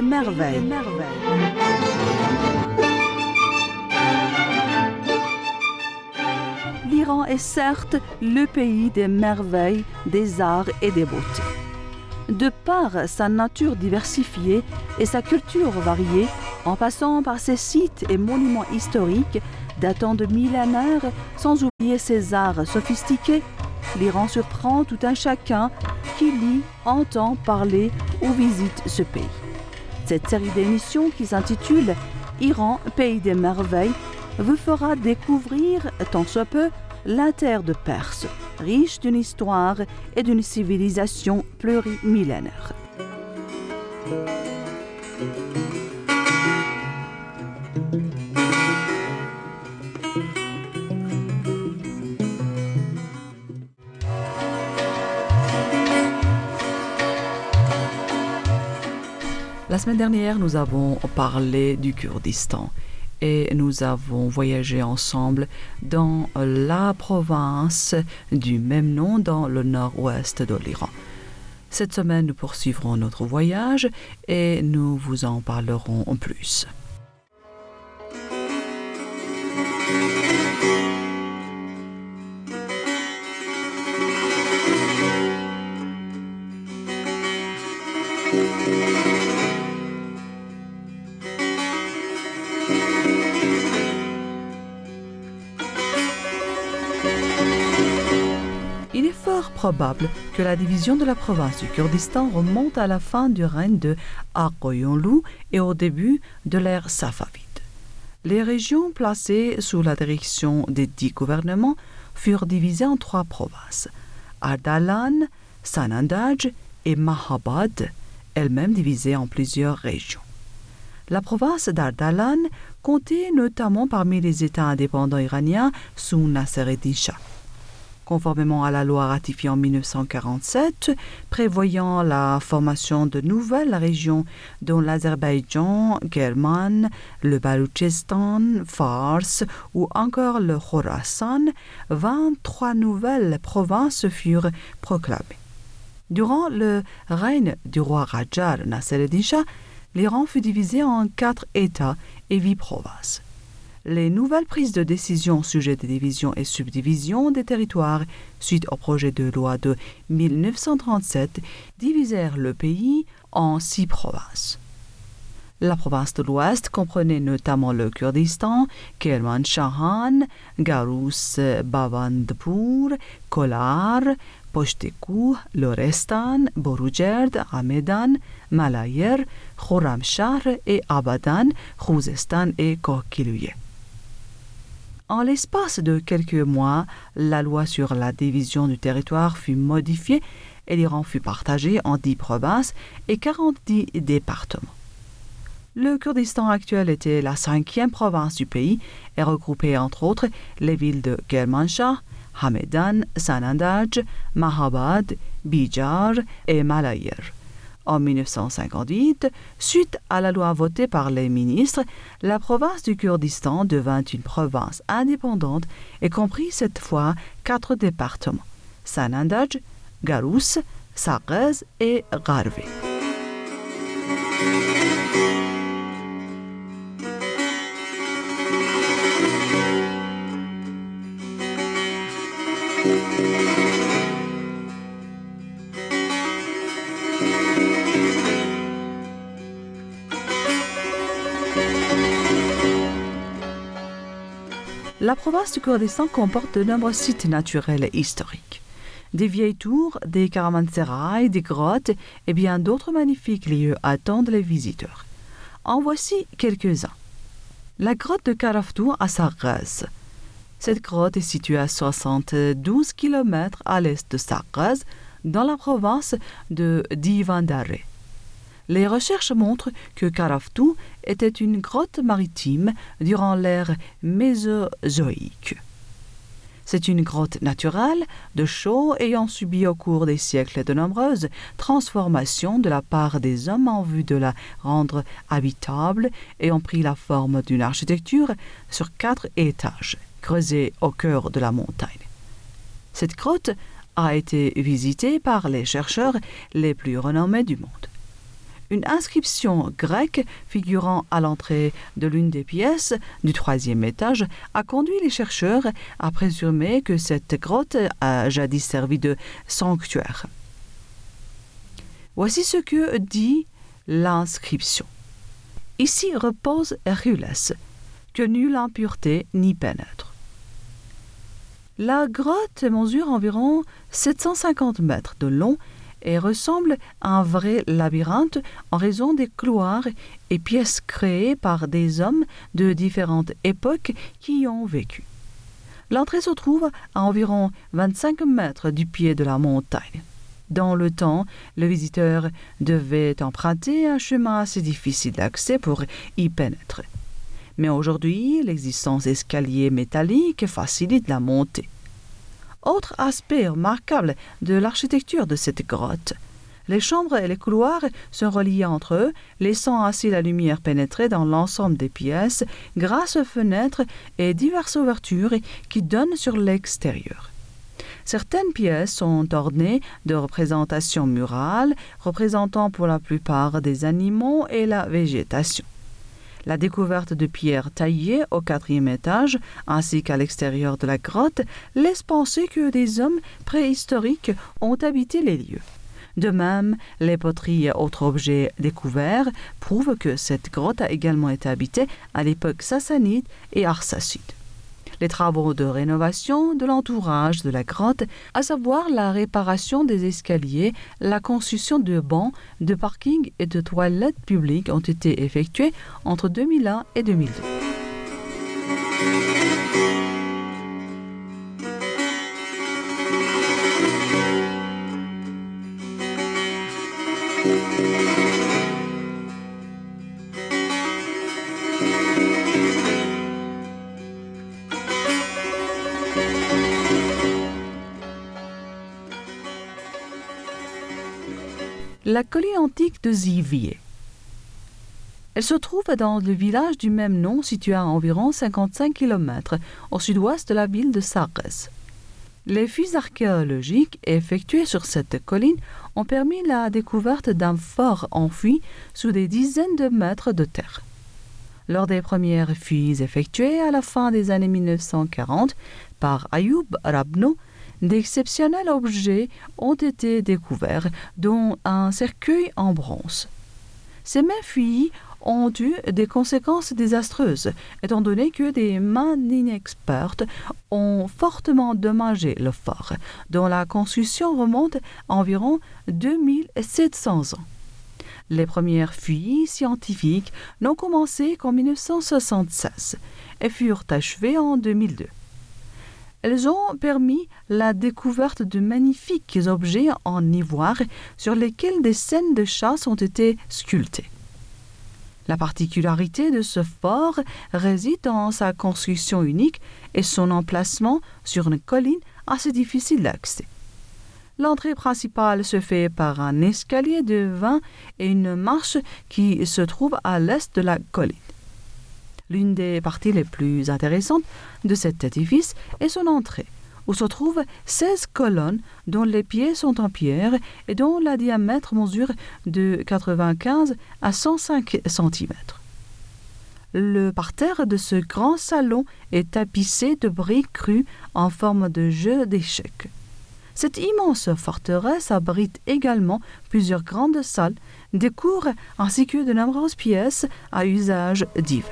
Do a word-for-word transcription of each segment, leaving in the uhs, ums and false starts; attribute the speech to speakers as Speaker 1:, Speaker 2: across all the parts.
Speaker 1: merveilles. L'Iran est certes le pays des merveilles, des arts et des beautés. De par sa nature diversifiée et sa culture variée, en passant par ses sites et monuments historiques datant de millénaires, sans oublier ses arts sophistiqués, l'Iran surprend tout un chacun qui lit, entend parler ou visite ce pays. Cette série d'émissions qui s'intitule « Iran, pays des merveilles » vous fera découvrir, tant soit peu, la terre de Perse, riche d'une histoire et d'une civilisation plurimillénaire.
Speaker 2: La semaine dernière, nous avons parlé du Kurdistan et nous avons voyagé ensemble dans la province du même nom dans le nord-ouest de l'Iran. Cette semaine, nous poursuivrons notre voyage et nous vous en parlerons en plus. Il est fort probable que la division de la province du Kurdistan remonte à la fin du règne de Aqoyonlu et au début de l'ère safavide. Les régions placées sous la direction des dix gouvernements furent divisées en trois provinces, Ardalan, Sanandaj et Mahabad, elles-mêmes divisées en plusieurs régions. La province d'Ardalan comptait notamment parmi les États indépendants iraniens sous Nasser-ed-Din Shah. Conformément à la loi ratifiée en mille neuf cent quarante-sept, prévoyant la formation de nouvelles régions dont l'Azerbaïdjan, Kerman, le Baloutchistan, Fars ou encore le Khorasan, vingt-trois nouvelles provinces furent proclamées. Durant le règne du roi Qajar Nasser-ed-Din Shah, l'Iran fut divisé en quatre États et huit provinces. Les nouvelles prises de décision au sujet des divisions et subdivisions des territoires suite au projet de loi de mille neuf cent trente-sept divisèrent le pays en six provinces. La province de l'Ouest comprenait notamment le Kurdistan, Kermanshah, Garous, Bavandpur, Kolar, Poshtekouh, Lorestan, Boroujerd, Hamedan, Malayer, Khorramshahr et Abadan, Khuzestan et Kokiluye. En l'espace de quelques mois, la loi sur la division du territoire fut modifiée et l'Iran fut partagé en dix provinces et quarante-dix départements. Le Kurdistan actuel était la cinquième province du pays et regroupait entre autres les villes de Kermanshah, Hamedan, Sanandaj, Mahabad, Bijar et Malayer. En mille neuf cent cinquante-huit, suite à la loi votée par les ministres, la province du Kurdistan devint une province indépendante et comprit cette fois quatre départements, Sanandaj, Garous, Saqqez et Gharve. La province du Kurdistan comporte de nombreux sites naturels et historiques. Des vieilles tours, des caravansérails, des grottes et bien d'autres magnifiques lieux attendent les visiteurs. En voici quelques-uns. La grotte de Karaftou à Saqqez. Cette grotte est située à soixante-douze kilomètres à l'est de Saqqez, dans la province de Divandare. Les recherches montrent que Karaftou était une grotte maritime durant l'ère mésozoïque. C'est une grotte naturelle de chaux ayant subi au cours des siècles de nombreuses transformations de la part des hommes en vue de la rendre habitable et ont pris la forme d'une architecture sur quatre étages, creusée au cœur de la montagne. Cette grotte a été visitée par les chercheurs les plus renommés du monde. Une inscription grecque figurant à l'entrée de l'une des pièces du troisième étage a conduit les chercheurs à présumer que cette grotte a jadis servi de sanctuaire. Voici ce que dit l'inscription. Ici repose Hércules, que nulle impureté n'y pénètre. La grotte mesure environ sept cent cinquante mètres de long et ressemble à un vrai labyrinthe en raison des couloirs et pièces créées par des hommes de différentes époques qui y ont vécu. L'entrée se trouve à environ vingt-cinq mètres du pied de la montagne. Dans le temps, le visiteur devait emprunter un chemin assez difficile d'accès pour y pénétrer. Mais aujourd'hui, l'existence d'escaliers métalliques facilite la montée. Autre aspect remarquable de l'architecture de cette grotte. Les chambres et les couloirs sont reliés entre eux, laissant ainsi la lumière pénétrer dans l'ensemble des pièces grâce aux fenêtres et diverses ouvertures qui donnent sur l'extérieur. Certaines pièces sont ornées de représentations murales, représentant pour la plupart des animaux et la végétation. La découverte de pierres taillées au quatrième étage, ainsi qu'à l'extérieur de la grotte, laisse penser que des hommes préhistoriques ont habité les lieux. De même, les poteries et autres objets découverts prouvent que cette grotte a également été habitée à l'époque sassanide et arsacide. Les travaux de rénovation de l'entourage de la grotte, à savoir la réparation des escaliers, la construction de bancs, de parkings et de toilettes publiques ont été effectués entre deux mille un et deux mille deux. La colline antique de Zivier. Elle se trouve dans le village du même nom situé à environ cinquante-cinq kilomètres au sud-ouest de la ville de Sarres. Les fouilles archéologiques effectuées sur cette colline ont permis la découverte d'un fort enfoui sous des dizaines de mètres de terre. Lors des premières fouilles effectuées à la fin des années mille neuf cent quarante par Ayoub Rabno, d'exceptionnels objets ont été découverts, dont un cercueil en bronze. Ces mêmes fouilles ont eu des conséquences désastreuses, étant donné que des mains inexpertes ont fortement endommagé le fort, dont la construction remonte à environ deux mille sept cents ans. Les premières fouilles scientifiques n'ont commencé qu'en mille neuf cent soixante-seize et furent achevées en deux mille deux. Elles ont permis la découverte de magnifiques objets en ivoire sur lesquels des scènes de chasse ont été sculptées. La particularité de ce fort réside dans sa construction unique et son emplacement sur une colline assez difficile d'accès. L'entrée principale se fait par un escalier de vingt et une marche qui se trouve à l'est de la colline. L'une des parties les plus intéressantes de cet édifice est son entrée, où se trouvent seize colonnes dont les pieds sont en pierre et dont le diamètre mesure de quatre-vingt-quinze à cent cinq centimètres. Le parterre de ce grand salon est tapissé de briques crues en forme de jeu d'échecs. Cette immense forteresse abrite également plusieurs grandes salles, des cours ainsi que de nombreuses pièces à usage divers.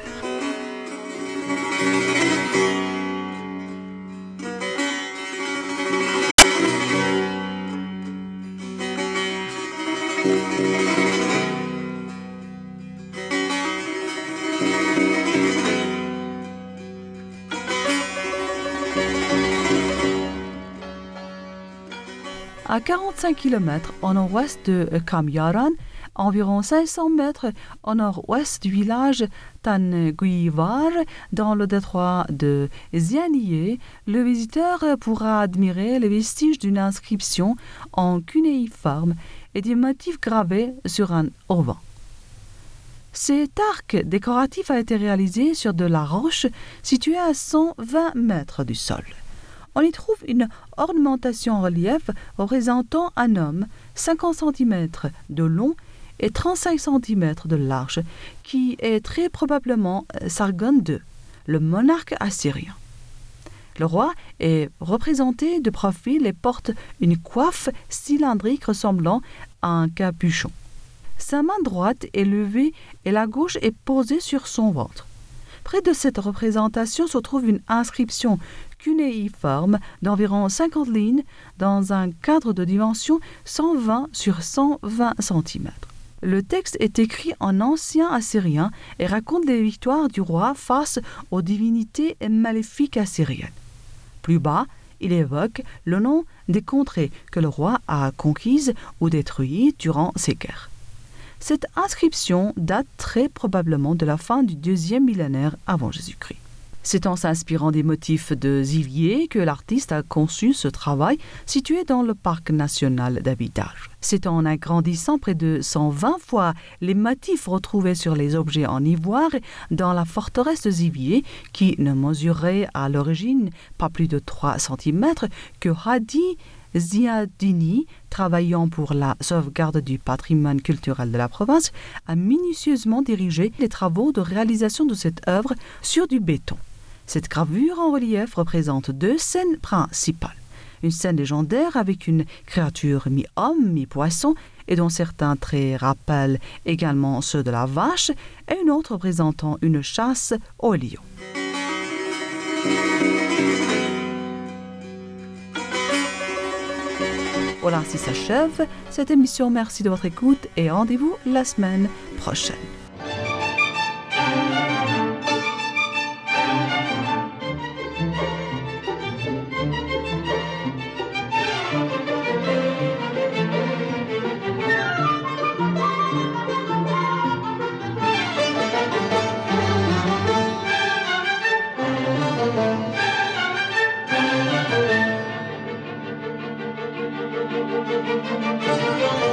Speaker 2: À quarante-cinq kilomètres au nord-ouest de Kamyaran, environ cinq cents mètres au nord-ouest du village Tanguivar, dans le détroit de Zianiye, le visiteur pourra admirer les vestiges d'une inscription en cunéiforme et des motifs gravés sur un auvent. Cet arc décoratif a été réalisé sur de la roche située à cent vingt mètres du sol. On y trouve une ornementation en relief représentant un homme cinquante centimètres de long et trente-cinq centimètres de large, qui est très probablement Sargon deux, le monarque assyrien. Le roi est représenté de profil et porte une coiffe cylindrique ressemblant à un capuchon. Sa main droite est levée et la gauche est posée sur son ventre. Près de cette représentation se trouve une inscription cunéiforme d'environ cinquante lignes dans un cadre de dimension cent vingt sur cent vingt centimètres. Le texte est écrit en ancien assyrien et raconte les victoires du roi face aux divinités maléfiques assyriennes. Plus bas, il évoque le nom des contrées que le roi a conquises ou détruites durant ses guerres. Cette inscription date très probablement de la fin du deuxième millénaire avant Jésus-Christ. C'est en s'inspirant des motifs de Zivier que l'artiste a conçu ce travail situé dans le parc national d'Abitage. C'est en agrandissant près de cent vingt fois les motifs retrouvés sur les objets en ivoire dans la forteresse de Zivier, qui ne mesurait à l'origine pas plus de trois centimètres, que Hadi Ziadini, travaillant pour la sauvegarde du patrimoine culturel de la province, a minutieusement dirigé les travaux de réalisation de cette œuvre sur du béton. Cette gravure en relief représente deux scènes principales. Une scène légendaire avec une créature mi-homme, mi-poisson, et dont certains traits rappellent également ceux de la vache, et une autre représentant une chasse au lion. Voilà, ainsi s'achève cette émission. Merci de votre écoute et rendez-vous la semaine prochaine.
Speaker 3: Thank you.